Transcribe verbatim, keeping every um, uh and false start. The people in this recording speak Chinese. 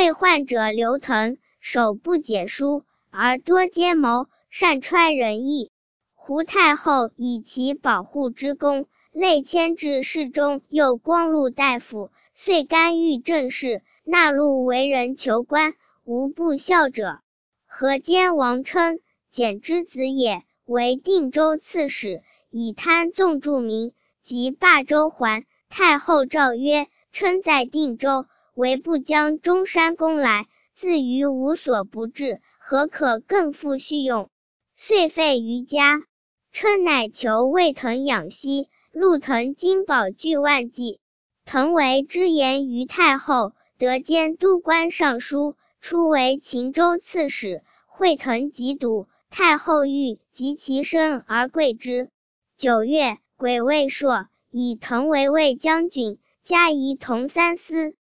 为患者刘腾，手不解书，而多结谋，善揣人意。胡太后以其保护之功，累迁至侍中右光禄大夫，遂干预政事，纳禄为人求官，无不效者。河间王称，简之子也，为定州刺史，以贪纵著名，即罢州还。太后诏曰：称在定州，唯不将中山宫来，自于无所不至，何可更复续用？遂废于家。称乃求魏腾养息，陆腾金宝具万计。腾为之言于太后，得兼都官尚书，初为秦州刺史。惠腾疾笃，太后欲及其身而贵之。九月，癸未朔，以腾为卫将军，加仪同三司。